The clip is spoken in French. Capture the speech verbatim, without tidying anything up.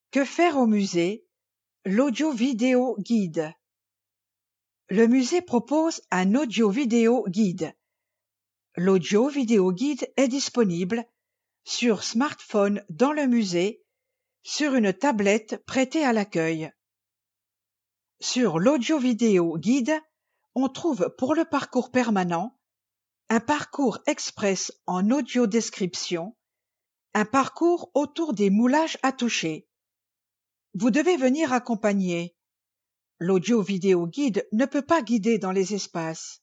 Que faire au musée? L'audio-vidéo guide. Le musée propose un audio-vidéo guide. L'audio-vidéo guide est disponible sur smartphone dans le musée, sur une tablette prêtée à l'accueil. Sur l'audio-vidéo guide, on trouve pour le parcours permanent un parcours express en audio-description, un parcours autour des moulages à toucher. Vous devez venir accompagner. L'audio-vidéo guide ne peut pas guider dans les espaces.